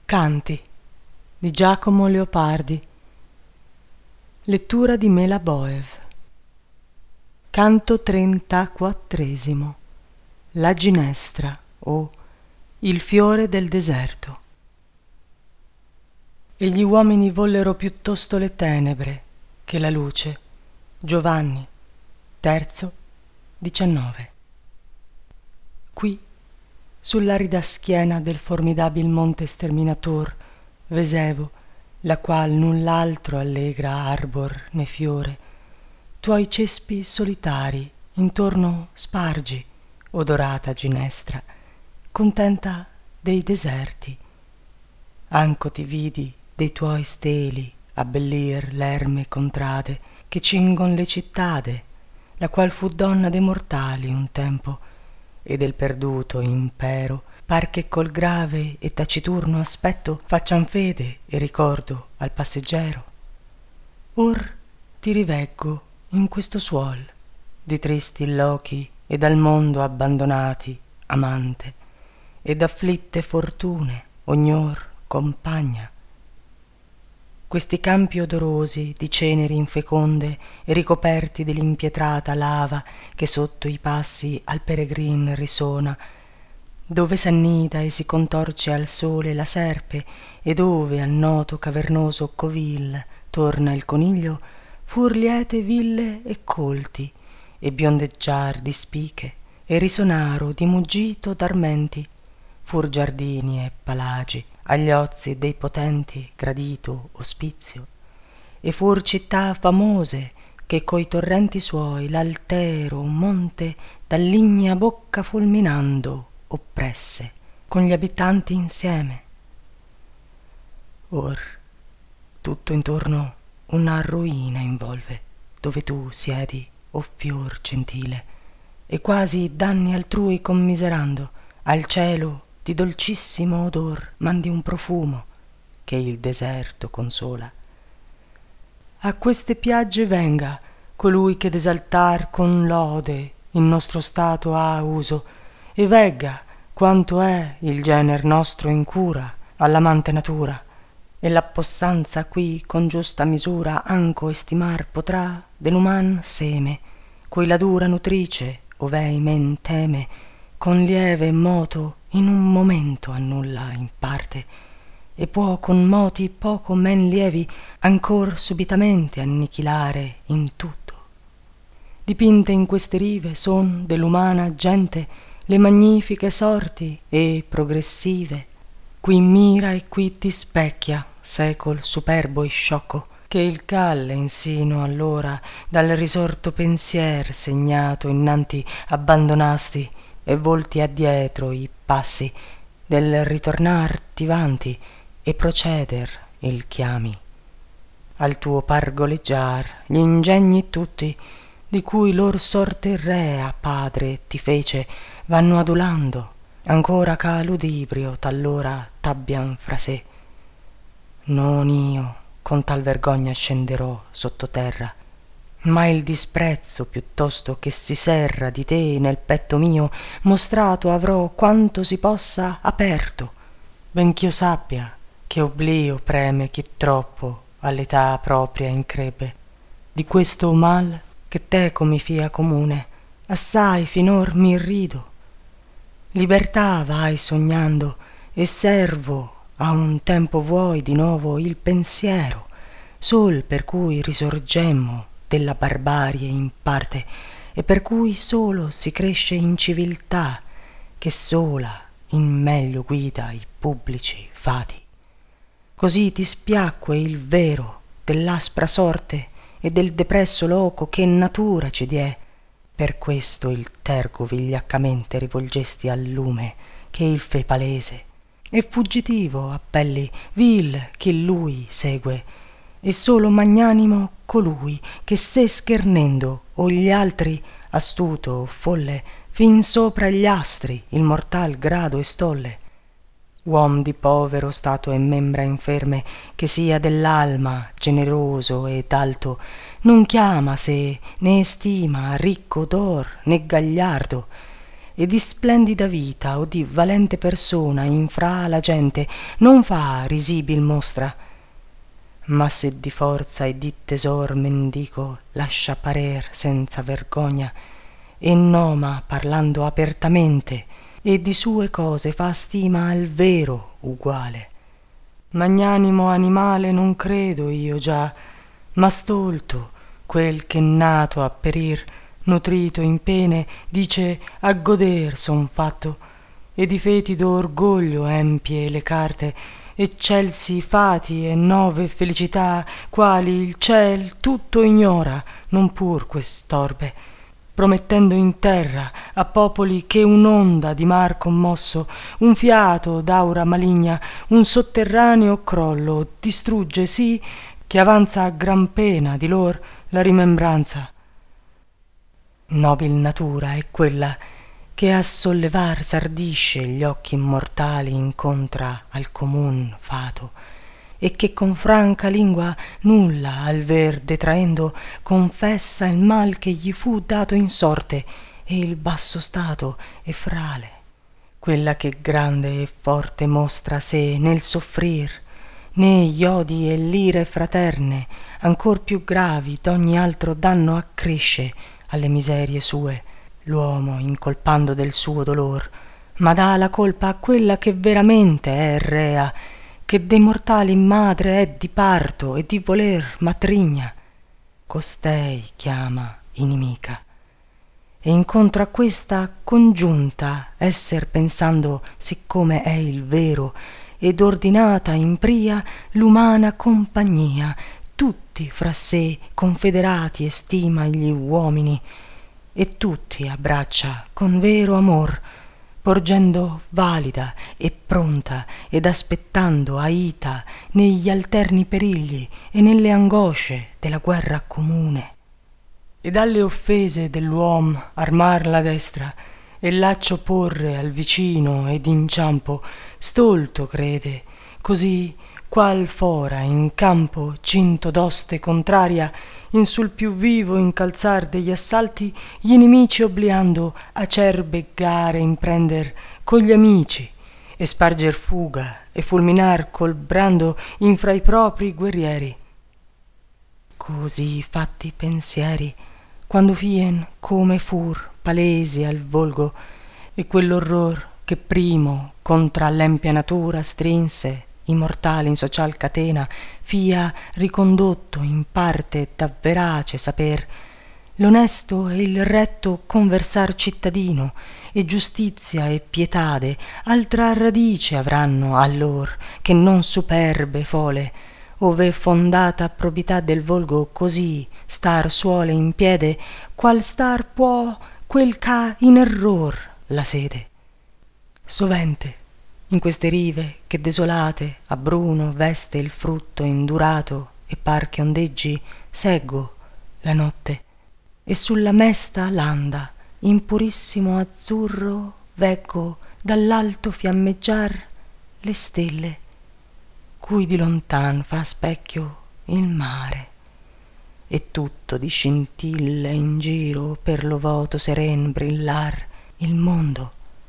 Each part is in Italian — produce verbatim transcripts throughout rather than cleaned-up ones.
Canti di Giacomo Leopardi. Lettura di Mela Boev. Canto trentaquattresimo. La ginestra o il fiore del deserto. E gli uomini vollero piuttosto le tenebre che la luce. Giovanni, terzo, diciannove. Qui, sull'arida schiena del formidabil monte sterminator, Vesevo, la qual null'altro allegra arbor né fiore, tuoi cespi solitari intorno spargi, odorata ginestra, contenta dei deserti. Anco ti vidi dei tuoi steli abbellir l'erme contrade che cingon le cittade, la qual fu donna de mortali un tempo, e del perduto impero par che col grave e taciturno aspetto faccian fede e ricordo al passeggero. Or ti riveggo in questo suol di tristi lochi e dal mondo abbandonati, amante, ed afflitte fortune ognor compagna. Questi campi odorosi di ceneri infeconde e ricoperti dell'impietrata lava che sotto i passi al peregrin risona, dove s'annida e si contorce al sole la serpe e dove al noto cavernoso covil torna il coniglio, fur liete ville e colti e biondeggiar di spiche e risonaro di muggito d'armenti, fur giardini e palagi agli ozi dei potenti gradito ospizio, e fur città famose che coi torrenti suoi l'altero monte dall'ignea bocca fulminando oppresse con gli abitanti insieme. Or tutto intorno una ruina involve, dove tu siedi, o fior gentile, e quasi danni altrui commiserando al cielo di dolcissimo odor mandi un profumo che il deserto consola. A queste piagge venga colui che d'esaltar con lode il nostro stato ha uso, e vegga quanto è il gener nostro in cura all'amante natura, e la possanza qui con giusta misura anco estimar potrà dell'uman seme, cui la dura nutrice ov'ei men teme, con lieve moto in un momento annulla in parte, e può con moti poco men lievi ancor subitamente annichilare in tutto. Dipinte in queste rive son dell'umana gente le magnifiche sorti e progressive, qui mira e qui ti specchia secol superbo e sciocco, che il calle insino allora dal risorto pensier segnato innanti abbandonasti, e volti addietro i passi del ritornar tivanti e proceder il chiami. Al tuo pargoleggiar gli ingegni tutti di cui lor sorte rea padre ti fece vanno adulando, ancora ch'a ludibrio talora t'abbian fra sé. Non io con tal vergogna scenderò sottoterra, ma il disprezzo piuttosto che si serra di te nel petto mio mostrato avrò quanto si possa aperto, bench'io sappia che oblio preme chi troppo all'età propria increbbe. Di questo mal che teco mi fia comune assai finor m'irrido. Libertà vai sognando e servo a un tempo vuoi di nuovo il pensiero, sol per cui risorgemmo della barbarie in parte, e per cui solo si cresce in civiltà, che sola in meglio guida i pubblici fati. Così ti spiacque il vero dell'aspra sorte e del depresso loco che natura ci diè, per questo il tergo vigliaccamente rivolgesti al lume che il fe palese, e fuggitivo appelli vil chi lui segue, e solo magnanimo colui che sé schernendo o gli altri astuto o folle fin sopra gli astri il mortal grado estolle. Uom di povero stato e membra inferme, che sia dell'alma generoso ed alto, non chiama sé né estima ricco d'or né gagliardo, e di splendida vita o di valente persona infra la gente non fa risibil mostra, ma se di forza e di tesor mendico lascia parer senza vergogna e noma parlando apertamente e di sue cose fa stima al vero uguale. Magnanimo animale non credo io già, ma stolto quel che nato a perir, nutrito in pene, dice a goder son fatto, e di fetido orgoglio empie le carte, eccelsi fati e nove felicità, quali il ciel tutto ignora, non pur quest'orbe, promettendo in terra a popoli che un'onda di mar commosso, un fiato d'aura maligna, un sotterraneo crollo distrugge sì che avanza a gran pena di lor la rimembranza. Nobil natura è quella che a sollevar s'ardisce gli occhi immortali incontra al comun fato, e che con franca lingua nulla al ver detraendo confessa il mal che gli fu dato in sorte e il basso stato e frale, quella che grande e forte mostra sé nel soffrir, né gli odi e l'ire fraterne ancor più gravi d'ogni altro danno accresce alle miserie sue l'uomo incolpando del suo dolor, ma dà la colpa a quella che veramente è rea, che de mortali madre è di parto e di voler matrigna, costei chiama inimica, e incontro a questa congiunta esser pensando siccome è il vero ed ordinata in pria l'umana compagnia, tutti fra sé confederati estima gli uomini, e tutti abbraccia con vero amor, porgendo valida e pronta ed aspettando aita negli alterni perigli e nelle angosce della guerra comune. E dalle offese dell'uom armar la destra e laccio porre al vicino ed inciampo stolto crede, così qual fora in campo cinto d'oste contraria in sul più vivo incalzar degli assalti gli inimici obliando acerbe gare imprender con gli amici e sparger fuga e fulminar col brando infra i propri guerrieri. Così fatti pensieri quando fien come fur palesi al volgo e quell'orror che primo contra l'empia natura strinse immortale in social catena fia ricondotto in parte da verace saper l'onesto e il retto conversar cittadino e giustizia e pietade altra radice avranno allor che non superbe fole, ove fondata probità del volgo così star suole in piede qual star può quel ch'ha in error la sede. Sovente in queste rive che desolate a bruno veste il frutto indurato e par che ondeggi seggo la notte e sulla mesta landa in purissimo azzurro veggo dall'alto fiammeggiar le stelle cui di lontan fa specchio il mare e tutto di scintille in giro per lo voto seren brillar il mondo.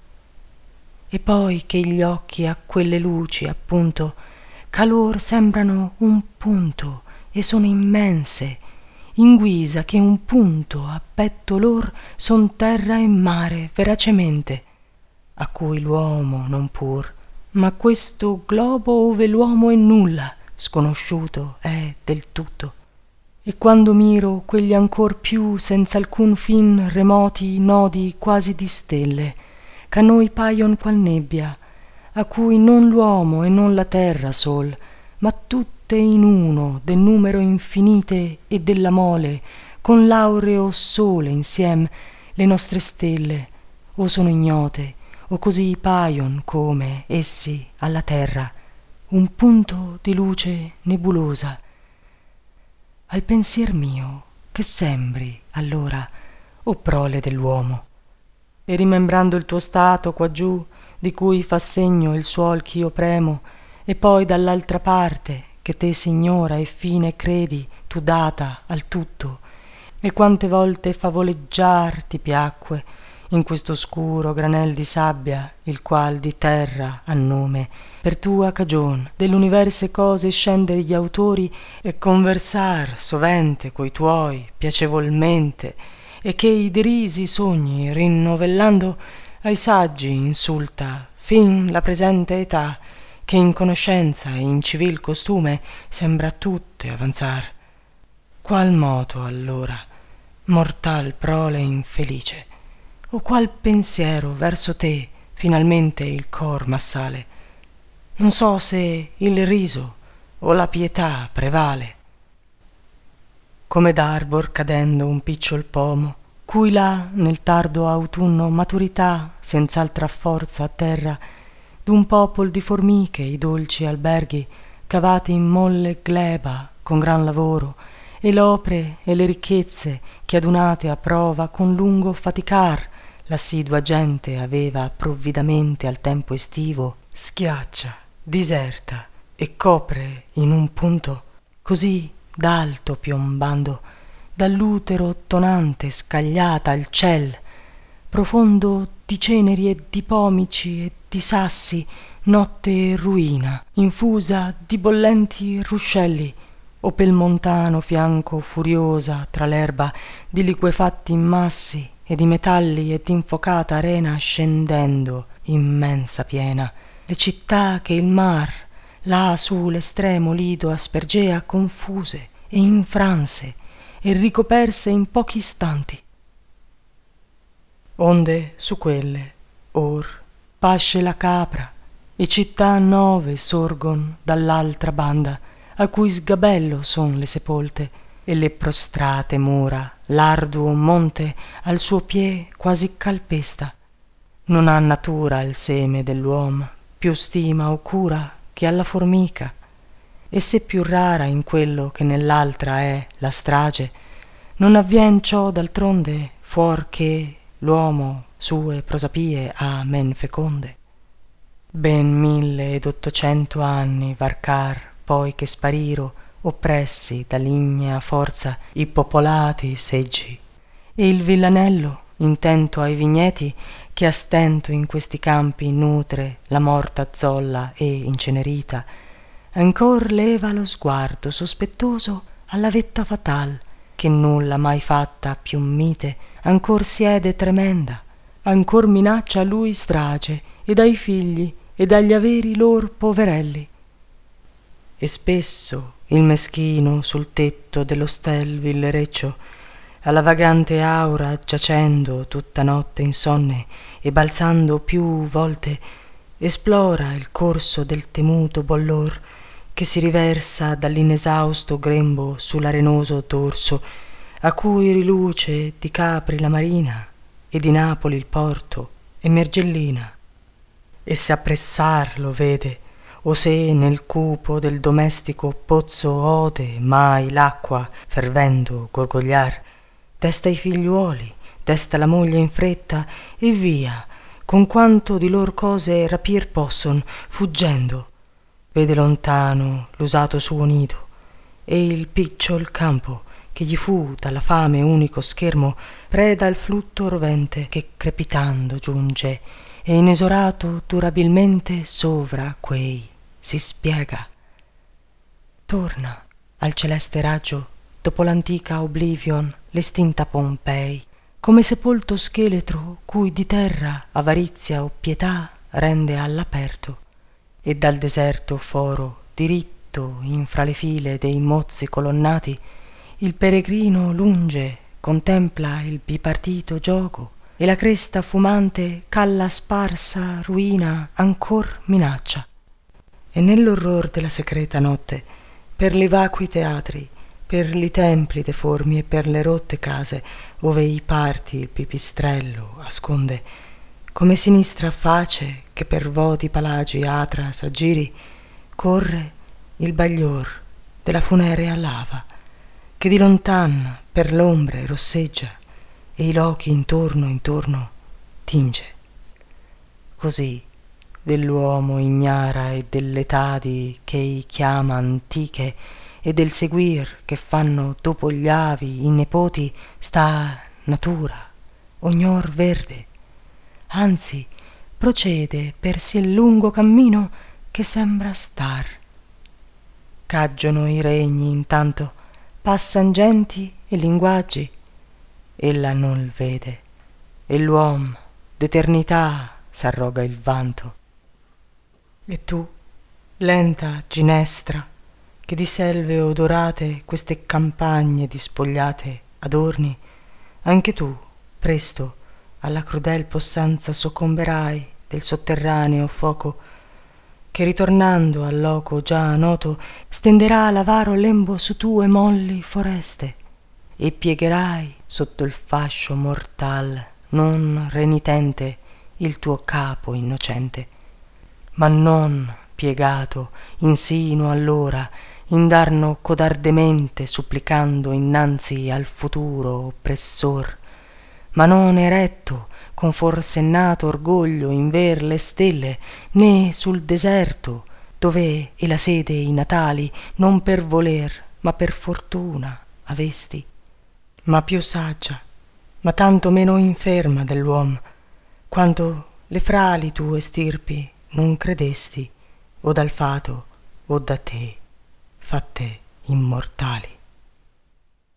E poi che gli occhi a quelle luci appunto calor sembrano un punto e sono immense in guisa che un punto a petto lor son terra e mare veracemente, a cui l'uomo non pur, ma questo globo ove l'uomo è nulla sconosciuto è del tutto. E quando miro quegli ancor più senz'alcun fin remoti nodi quasi di stelle ch'a noi paion qual nebbia, a cui non l'uomo e non la terra sol, ma tutte in uno del numero infinite e della mole, con l'aureo sole insiem le nostre stelle, o sono ignote, o così paion come essi alla terra, un punto di luce nebulosa. Al pensier mio che sembri allora, o prole dell'uomo, e rimembrando il tuo stato quaggiù di cui fa segno il suol ch'io premo e poi dall'altra parte che te signora e fine credi tu data al tutto e quante volte favoleggiar ti piacque in questo scuro granel di sabbia, il qual di terra ha nome, per tua cagion dell'universe cose scender gli autori e conversar sovente coi tuoi piacevolmente, e che i derisi sogni rinnovellando ai saggi insulta fin la presente età, che in conoscenza e in civil costume sembra tutte avanzar. Qual moto allora, mortal prole infelice, o qual pensiero verso te finalmente il cor m'assale? Non so se il riso o la pietà prevale. Come d'arbor cadendo un picciol pomo, cui là nel tardo autunno maturità senz'altra forza a terra, d'un popol di formiche i dolci alberghi cavati in molle gleba con gran lavoro, e l'opre e le ricchezze che adunate a prova con lungo faticar l'assidua gente aveva provvidamente al tempo estivo, schiaccia, diserta e copre in un punto, così d'alto piombando dall'utero tonante scagliata al ciel, profondo di ceneri e di pomici e di sassi, notte ruina infusa di bollenti ruscelli, o pel montano fianco furiosa tra l'erba di liquefatti massi e di metalli e d'infocata arena scendendo immensa piena, le città che il mar là su l'estremo lido aspergea confuse e infranse e ricoperse in pochi istanti. Onde su quelle or pasce la capra e città nove sorgon dall'altra banda, a cui sgabello son le sepolte e le prostrate mura, l'arduo monte al suo piè quasi calpesta. Non ha natura il seme dell'uom più stima o cura che alla formica, e se più rara in quello che nell'altra è la strage, non avvien ciò d'altronde fuor che l'uomo sue prosapie ha men feconde. Ben mille ed ottocento anni varcar poi che spariro oppressi dall'ignea forza i popolati seggi, e il villanello intento ai vigneti che a stento in questi campi nutre la morta zolla e incenerita, ancor leva lo sguardo sospettoso alla vetta fatal che nulla mai fatta più mite, ancor siede tremenda, ancor minaccia a lui strage ed ai figli ed agli averi lor poverelli. E spesso il meschino sul tetto dello stel villereccio, alla vagante aura giacendo tutta notte insonne e balzando più volte, esplora il corso del temuto bollor che si riversa dall'inesausto grembo sull'arenoso dorso, a cui riluce di Capri la marina e di Napoli il porto e Mergellina. E se appressar lo vede, o se nel cupo del domestico pozzo ode mai l'acqua fervendo gorgogliar, desta i figliuoli, desta la moglie in fretta e via, con quanto di lor cose rapir posson, fuggendo. Vede lontano l'usato suo nido e il picciol campo che gli fu dalla fame unico schermo, preda al flutto rovente che crepitando giunge e inesorato durabilmente sovra quei si spiega. Torna al celeste raggio dopo l'antica oblivion l'estinta Pompei, come sepolto scheletro cui di terra avarizia o pietà rende all'aperto, e dal deserto foro diritto infra le file dei mozzi colonnati il peregrino lunge contempla il bipartito gioco e la cresta fumante ch'alla sparsa ruina ancor minaccia. E nell'orror della secreta notte, per li vacui teatri, per li templi deformi e per le rotte case ove i parti il pipistrello asconde, come sinistra face che per voti palagi atra s'aggiri, corre il baglior della funerea lava, che di lontan per l'ombre rosseggia e i lochi intorno intorno tinge. Così dell'uomo ignara e dell'etadi che ei chiama antiche e del seguir che fanno dopo gli avi i nepoti sta natura ognor verde anzi procede per sì lungo cammino che sembra star. Cagiono i regni intanto, passan genti e linguaggi, ella non il vede, e l'uom d'eternità s'arroga il vanto. E tu, lenta ginestra, che di selve odorate queste campagne dispogliate adorni, anche tu, presto, alla crudel possanza soccomberai del sotterraneo foco, che ritornando al loco già noto stenderà l'avaro lembo su tue molli foreste, e piegherai sotto il fascio mortal non renitente il tuo capo innocente, ma non piegato insino allora indarno codardemente supplicando innanzi al futuro oppressor, ma non eretto con forsennato orgoglio inver le stelle, né sul deserto dove è la sede i natali non per voler ma per fortuna avesti, ma più saggia, ma tanto meno inferma dell'uom, quanto le frali tue stirpi non credesti, o dal fato o da te fatte immortali.